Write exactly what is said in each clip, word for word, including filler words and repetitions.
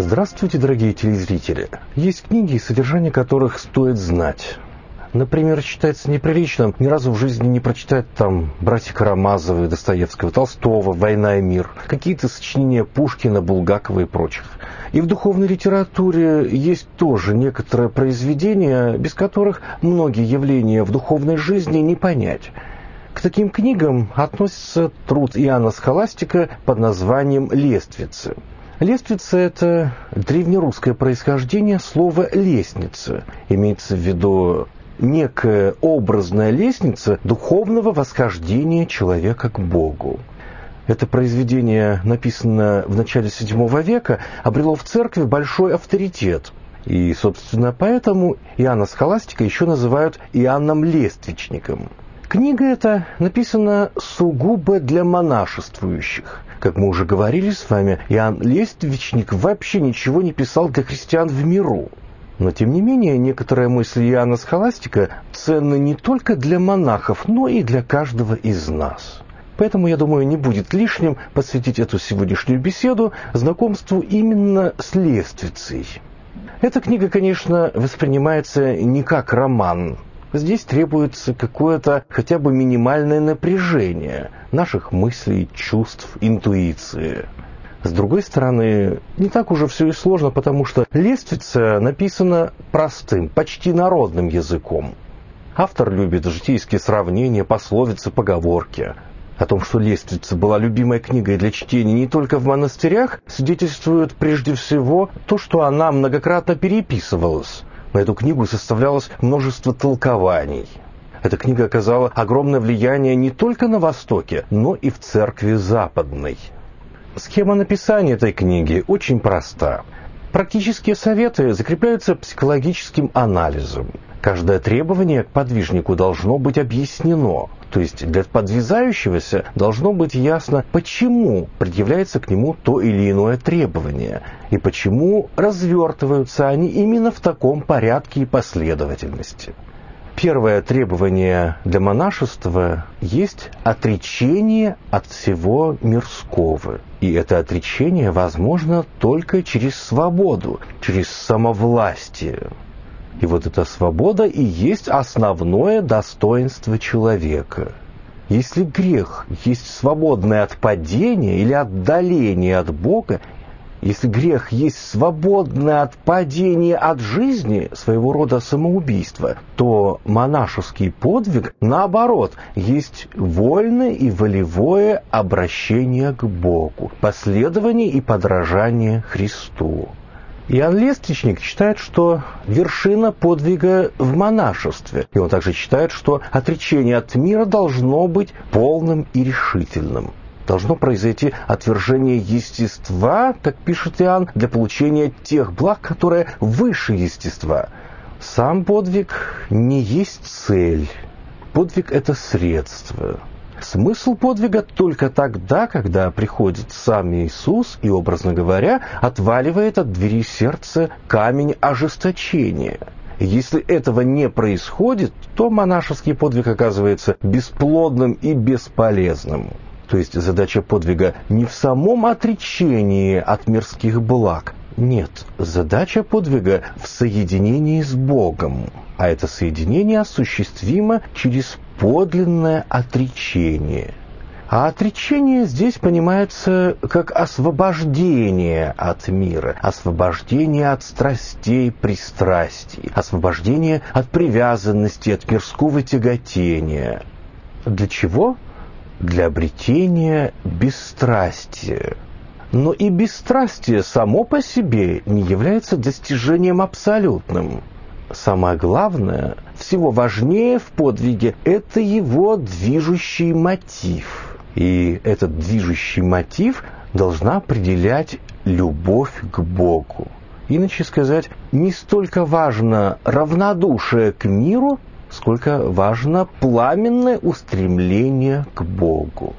Здравствуйте, дорогие телезрители! Есть книги, содержание которых стоит знать. Например, считается неприличным ни разу в жизни не прочитать там братьев Карамазовых, Достоевского, Толстого, «Война и мир», какие-то сочинения Пушкина, Булгакова и прочих. И в духовной литературе есть тоже некоторые произведения, без которых многие явления в духовной жизни не понять. К таким книгам относится труд Иоанна Схоластика под названием «Лествицы». Лествица – это древнерусское происхождение слова «лестница». Имеется в виду некая образная лестница духовного восхождения человека к Богу. Это произведение, написанное в начале седьмого века, обрело в церкви большой авторитет. И, собственно, поэтому Иоанна Схоластика еще называют Иоанном Лествичником. Книга эта написана сугубо для монашествующих. Как мы уже говорили с вами, Иоанн Лествичник вообще ничего не писал для христиан в миру. Но, тем не менее, некоторые мысли Иоанна Схоластика ценны не только для монахов, но и для каждого из нас. Поэтому, я думаю, не будет лишним посвятить эту сегодняшнюю беседу знакомству именно с Лествицей. Эта книга, конечно, воспринимается не как роман. Здесь требуется какое-то хотя бы минимальное напряжение наших мыслей, чувств, интуиции. С другой стороны, не так уже все и сложно, потому что лествица написана простым, почти народным языком. Автор любит житейские сравнения, пословицы, поговорки. О том, что лествица была любимой книгой для чтения не только в монастырях, свидетельствует прежде всего то, что она многократно переписывалась. На эту книгу составлялось множество толкований. Эта книга оказала огромное влияние не только на Востоке, но и в церкви Западной. Схема написания этой книги очень проста. Практические советы закрепляются психологическим анализом. Каждое требование к подвижнику должно быть объяснено. То есть для подвязающегося должно быть ясно, почему предъявляется к нему то или иное требование, и почему развертываются они именно в таком порядке и последовательности. Первое требование для монашества есть отречение от всего мирского. И это отречение возможно только через свободу, через самовластие. И вот эта свобода и есть основное достоинство человека. Если грех есть свободное от падения или отдаления от Бога, если грех есть свободное от падения от жизни, своего рода самоубийство, то монашеский подвиг, наоборот, есть вольное и волевое обращение к Богу, последование и подражание Христу. Иоанн Лествичник считает, что вершина подвига в монашестве. И он также считает, что отречение от мира должно быть полным и решительным. Должно произойти отвержение естества, так пишет Иоанн, для получения тех благ, которые выше естества. Сам подвиг не есть цель. Подвиг – это средство. Смысл подвига только тогда, когда приходит сам Иисус и, образно говоря, отваливает от двери сердца камень ожесточения. Если этого не происходит, то монашеский подвиг оказывается бесплодным и бесполезным. То есть задача подвига не в самом отречении от мирских благ. Нет, задача подвига в соединении с Богом. А это соединение осуществимо через подлинное отречение. А отречение здесь понимается как освобождение от мира, освобождение от страстей, пристрастий, освобождение от привязанности, от мирского тяготения. Для чего? Для обретения бесстрастия. Но и бесстрастие само по себе не является достижением абсолютным. Самое главное, всего важнее в подвиге – это его движущий мотив. И этот движущий мотив должна определять любовь к Богу. Иначе сказать, не столько важно равнодушие к миру, сколько важно пламенное устремление к Богу.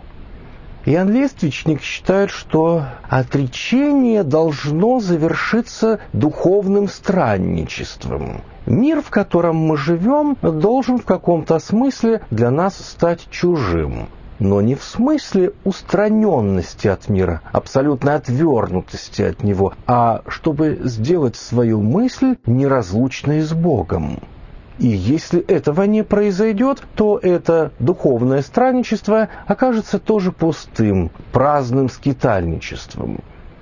Иоанн Лествичник считает, что отречение должно завершиться духовным странничеством. Мир, в котором мы живем, должен в каком-то смысле для нас стать чужим. но не в смысле устраненности от мира, абсолютной отвернутости от него, а чтобы сделать свою мысль неразлучной с Богом. И если этого не произойдет, то это духовное странничество окажется тоже пустым, праздным скитальничеством.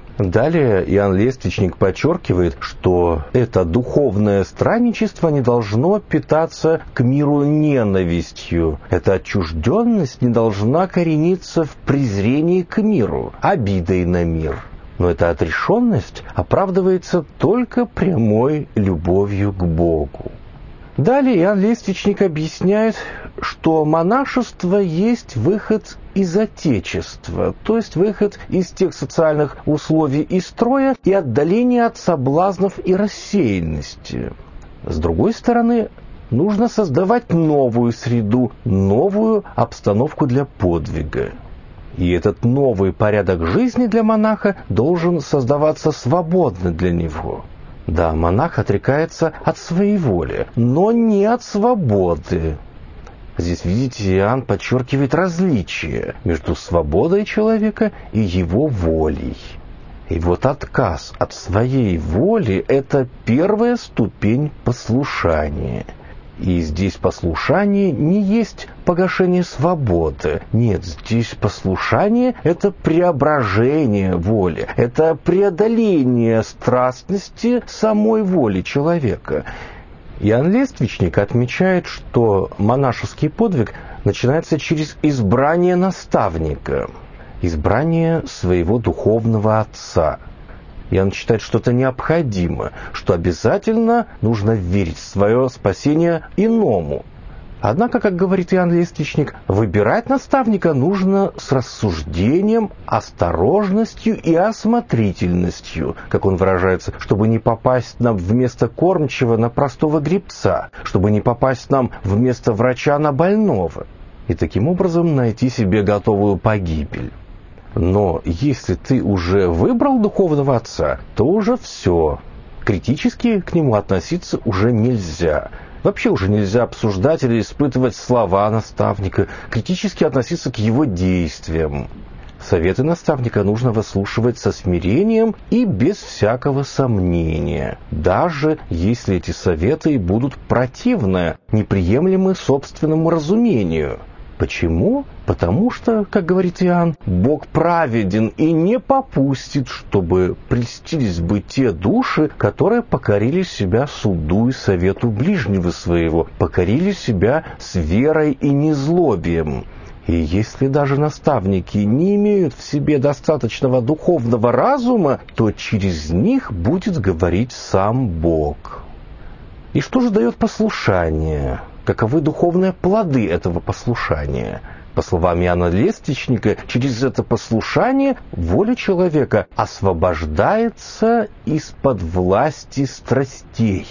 Далее Иоанн Лествичник подчеркивает, что это духовное странничество не должно питаться к миру ненавистью. Эта отчужденность не должна корениться в презрении к миру, обидой на мир. Но эта отрешенность оправдывается только прямой любовью к Богу. Далее Иоанн Лествичник объясняет, что монашество есть выход из отечества, то есть выход из тех социальных условий и строя и отдаление от соблазнов и рассеянности. С другой стороны, нужно создавать новую среду, новую обстановку для подвига. И этот новый порядок жизни для монаха должен создаваться свободно для него. Да, монах отрекается от своей воли, но не от свободы. Здесь, видите, Иоанн подчеркивает различие между свободой человека и его волей. И вот отказ от своей воли – это первая ступень послушания. И здесь послушание не есть погашение свободы. Нет, здесь послушание – это преображение воли, это преодоление страстности самой воли человека. Иоанн Лествичник отмечает, что монашеский подвиг начинается через избрание наставника, избрание своего духовного отца. Иоанн считает, что это необходимо, что обязательно нужно верить в свое спасение иному. Однако, как говорит Иоанн Лествичник, выбирать наставника нужно с рассуждением, осторожностью и осмотрительностью, как он выражается, чтобы не попасть нам вместо кормчего на простого гребца, чтобы не попасть нам вместо врача на больного, и таким образом найти себе готовую погибель. Но если ты уже выбрал духовного отца, то уже все. Критически к нему относиться уже нельзя. Вообще уже нельзя обсуждать или испытывать слова наставника, критически относиться к его действиям. Советы наставника нужно выслушивать со смирением и без всякого сомнения, даже если эти советы будут противны, неприемлемы собственному разумению. Почему? Потому что, как говорит Иоанн, Бог праведен и не попустит, чтобы прельстились бы те души, которые покорили себя суду и совету ближнего своего, покорили себя с верой и незлобием. И если даже наставники не имеют в себе достаточного духовного разума, то через них будет говорить сам Бог. И что же дает послушание? Каковы духовные плоды этого послушания? По словам Иоанна Лествичника, через это послушание воля человека освобождается из-под власти страстей.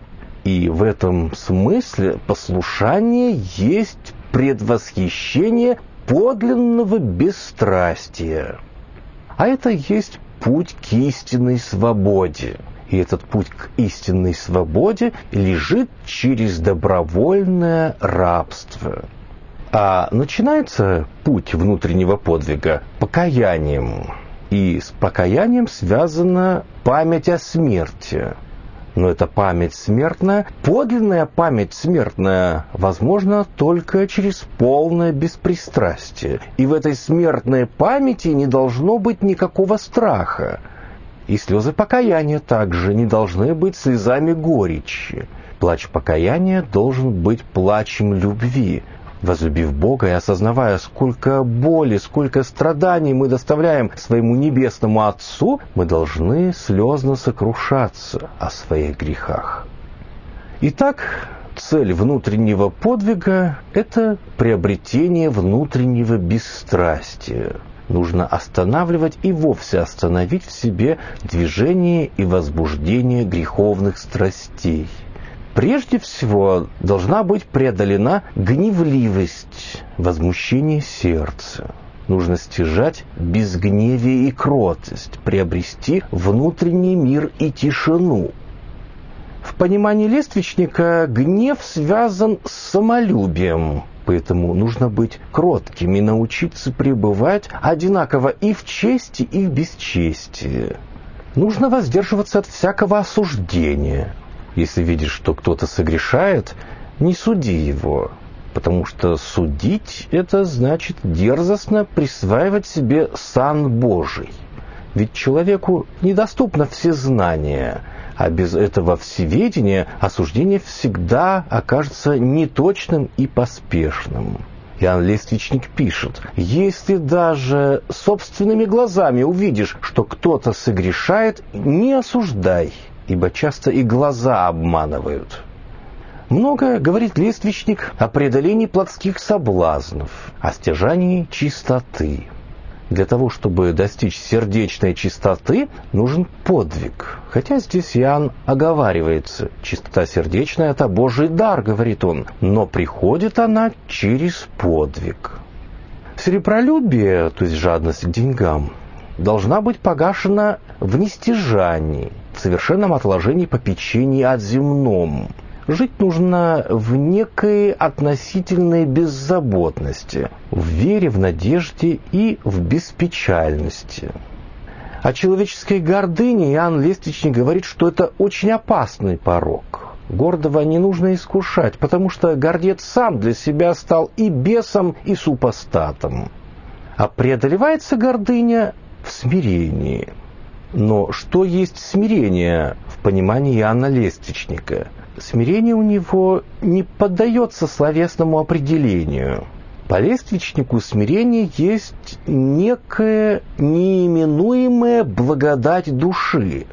И в этом смысле послушание есть предвосхищение подлинного бесстрастия. А это есть путь к истинной свободе. И этот путь к истинной свободе лежит через добровольное рабство. А начинается путь внутреннего подвига покаянием. И с покаянием связана память о смерти. Но эта память смертная, подлинная память смертная, возможна только через полное беспристрастие. И в этой смертной памяти не должно быть никакого страха. И слезы покаяния также не должны быть слезами горечи. Плач покаяния должен быть плачем любви. Возлюбив Бога и осознавая, сколько боли, сколько страданий мы доставляем своему небесному Отцу, мы должны слезно сокрушаться о своих грехах. Итак, цель внутреннего подвига – это приобретение внутреннего бесстрастия. Нужно останавливать и вовсе остановить в себе движение и возбуждение греховных страстей. Прежде всего, должна быть преодолена гневливость, возмущение сердца. Нужно стяжать безгневие и кротость, приобрести внутренний мир и тишину. В понимании Лествичника гнев связан с самолюбием. Поэтому нужно быть кротким и научиться пребывать одинаково и в чести, и в бесчестии. Нужно воздерживаться от всякого осуждения. Если видишь, что кто-то согрешает, не суди его, потому что судить — это значит дерзостно присваивать себе сан Божий. Ведь человеку недоступно всезнание, а без этого всеведения осуждение всегда окажется неточным и поспешным. Иоанн Лествичник пишет: «Если даже собственными глазами увидишь, что кто-то согрешает, не осуждай, ибо часто и глаза обманывают». Много говорит Лествичник о преодолении плотских соблазнов, о стяжании чистоты. Для того, чтобы достичь сердечной чистоты, нужен подвиг. Хотя здесь Иоанн оговаривается: чистота сердечная — это Божий дар, говорит он, но приходит она через подвиг. Серебролюбие, то есть жадность к деньгам, должна быть погашена в нестяжании, в совершенном отложении попечений о земном. Жить нужно в некой относительной беззаботности, в вере, в надежде и в беспечальности. О человеческой гордыне Иоанн Лествичник говорит, что это очень опасный порок. Гордого не нужно искушать, потому что гордец сам для себя стал и бесом, и супостатом. А преодолевается гордыня в смирении. Но что есть смирение в понимании Иоанна Лествичника? Смирение у него не поддается словесному определению. По Лествичнику смирение есть некая неименуемая благодать души.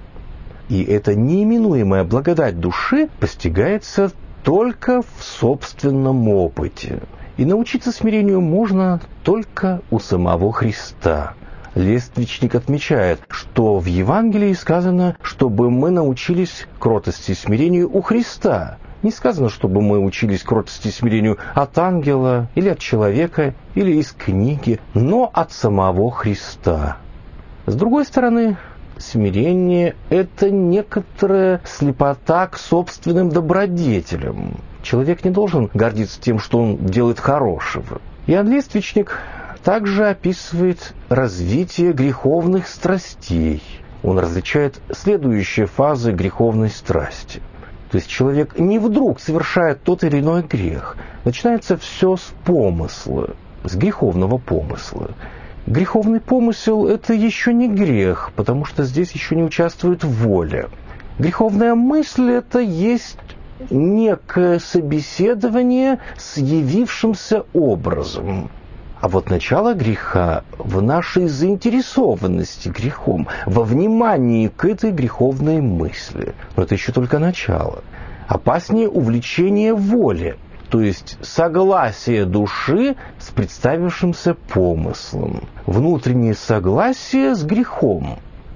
И эта неименуемая благодать души постигается только в собственном опыте. И научиться смирению можно только у самого Христа. Лествичник отмечает, что в Евангелии сказано, чтобы мы научились кротости и смирению у Христа. Не сказано, чтобы мы учились кротости и смирению от ангела, или от человека, или из книги, но от самого Христа. С другой стороны, смирение — это некоторая слепота к собственным добродетелям. Человек не должен гордиться тем, что он делает хорошего. Иоанн Лествичник также описывает развитие греховных страстей. Он различает следующие фазы греховной страсти. То есть человек не вдруг совершает тот или иной грех. Начинается все с помысла, с греховного помысла. Греховный помысел — это еще не грех, потому что здесь еще не участвует воля. Греховная мысль — это есть некое собеседование с явившимся образом. А вот начало греха в нашей заинтересованности грехом, во внимании к этой греховной мысли. Но это еще только начало. Опаснее увлечение воли, то есть согласие души с представившимся помыслом. Внутреннее согласие с грехом.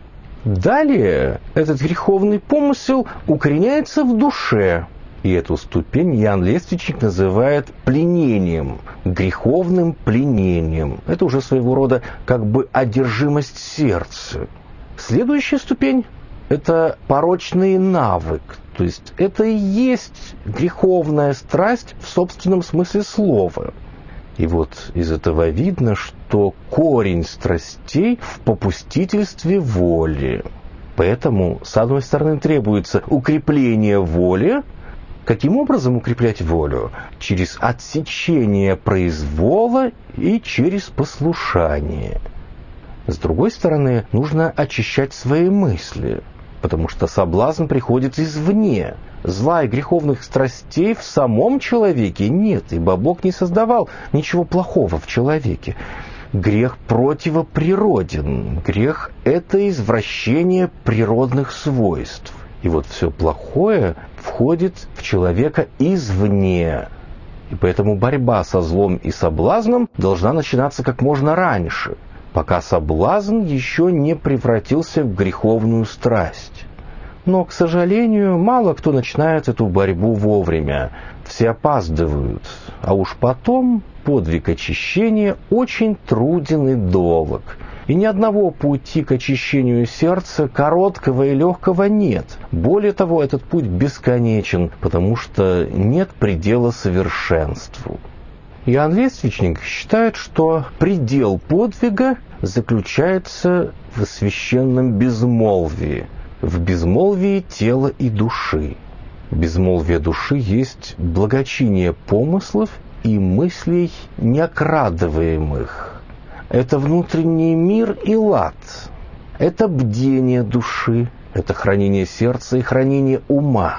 Далее этот греховный помысел укореняется в душе. И эту ступень Иоанн Лествичник называет пленением, греховным пленением. Это уже своего рода как бы одержимость сердца. Следующая ступень – это порочный навык. То есть это и есть греховная страсть в собственном смысле слова. И вот из этого видно, что корень страстей в попустительстве воли. Поэтому, с одной стороны, требуется укрепление воли. Каким образом укреплять волю? Через отсечение произвола и через послушание. С другой стороны, нужно очищать свои мысли, потому что соблазн приходит извне. Зла и греховных страстей в самом человеке нет, ибо Бог не создавал ничего плохого в человеке. Грех противоприроден. Грех – это извращение природных свойств. И вот все плохое входит в человека извне. И поэтому борьба со злом и соблазном должна начинаться как можно раньше, пока соблазн еще не превратился в греховную страсть. Но, к сожалению, мало кто начинает эту борьбу вовремя. Все опаздывают. А уж потом подвиг очищения очень труден и долг. И ни одного пути к очищению сердца, короткого и легкого, нет. Более того, этот путь бесконечен, потому что нет предела совершенству. Иоанн Лествичник считает, что предел подвига заключается в священном безмолвии, в безмолвии тела и души. Безмолвие души есть благочиние помыслов и мыслей неокрадываемых. Это внутренний мир и лад. Это бдение души, это хранение сердца и хранение ума.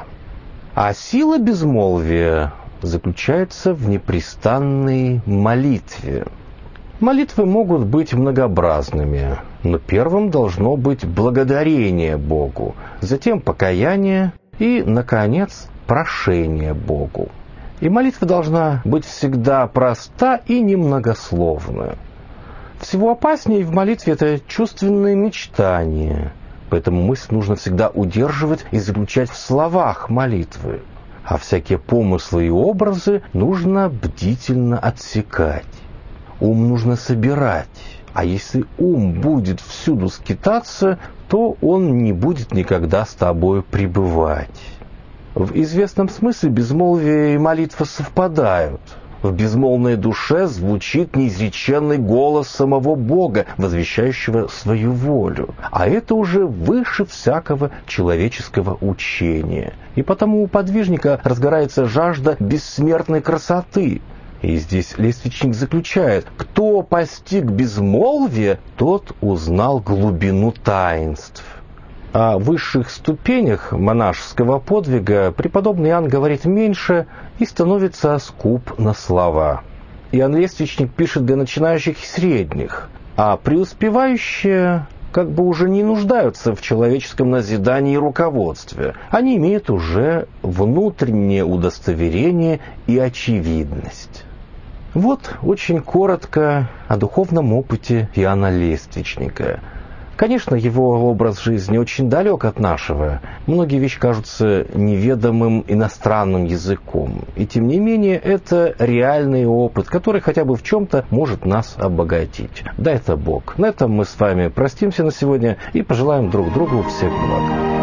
А сила безмолвия заключается в непрестанной молитве. Молитвы могут быть многообразными, но первым должно быть благодарение Богу, затем покаяние и, наконец, прошение Богу. И молитва должна быть всегда проста и немногословна. Всего опаснее в молитве это чувственное мечтание, поэтому мысль нужно всегда удерживать и заключать в словах молитвы, а всякие помыслы и образы нужно бдительно отсекать. Ум нужно собирать, а если ум будет всюду скитаться, то он не будет никогда с тобой пребывать. В известном смысле безмолвие и молитва совпадают. В безмолвной душе звучит неизреченный голос самого Бога, возвещающего свою волю. А это уже выше всякого человеческого учения. И потому у подвижника разгорается жажда бессмертной красоты. И здесь Лествичник заключает: кто постиг безмолвие, тот узнал глубину таинств. О высших ступенях монашеского подвига преподобный Иоанн говорит меньше и становится скуп на слова. Иоанн Лествичник пишет для начинающих и средних, а преуспевающие как бы уже не нуждаются в человеческом назидании и руководстве. Они имеют уже внутреннее удостоверение и очевидность. Вот очень коротко о духовном опыте Иоанна Лествичника. Конечно, его образ жизни очень далек от нашего. Многие вещи кажутся неведомым иностранным языком. И тем не менее, это реальный опыт, который хотя бы в чем-то может нас обогатить. Да, это Бог. На этом мы с вами простимся на сегодня и пожелаем друг другу всех благ.